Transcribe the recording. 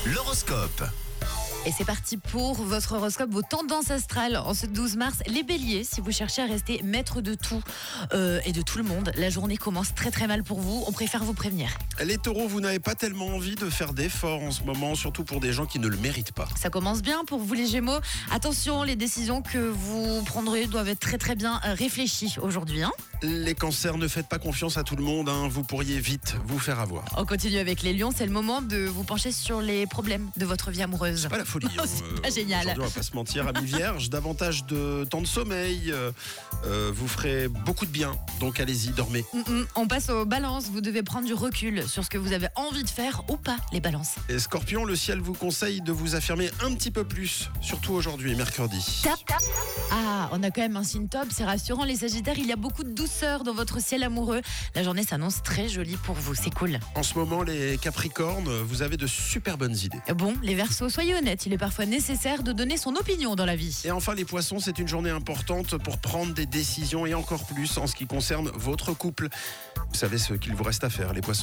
L'horoscope. Et c'est parti pour votre horoscope, vos tendances astrales en ce 12 mars. Les béliers, si vous cherchez à rester maître de tout et de tout le monde, la journée commence très très mal pour vous. On préfère vous prévenir. Les taureaux, vous n'avez pas tellement envie de faire d'efforts en ce moment, surtout pour des gens qui ne le méritent pas. Ça commence bien pour vous les gémeaux. Attention, les décisions que vous prendrez doivent être très très bien réfléchies aujourd'hui. Les cancers, ne faites pas confiance à tout le monde, vous pourriez vite vous faire avoir. On continue avec les lions, c'est le moment de vous pencher sur les problèmes de votre vie amoureuse. Pas la folie. C'est pas génial. Aujourd'hui, on va pas se mentir, amis vierges, davantage de temps de sommeil, vous ferez beaucoup de bien, donc allez-y, dormez. On passe aux balances, vous devez prendre du recul sur ce que vous avez envie de faire ou pas, les balances. Et Scorpion, le ciel vous conseille de vous affirmer un petit peu plus, surtout aujourd'hui, mercredi. Ah, on a quand même un signe top, c'est rassurant les sagittaires, il y a beaucoup de douceur dans votre ciel amoureux. La journée s'annonce très jolie pour vous, c'est cool. En ce moment, les capricornes, vous avez de super bonnes idées. Bon, les verseaux, soyez honnêtes, il est parfois nécessaire de donner son opinion dans la vie. Et enfin, les poissons, c'est une journée importante pour prendre des décisions et encore plus en ce qui concerne votre couple. Vous savez ce qu'il vous reste à faire, les poissons.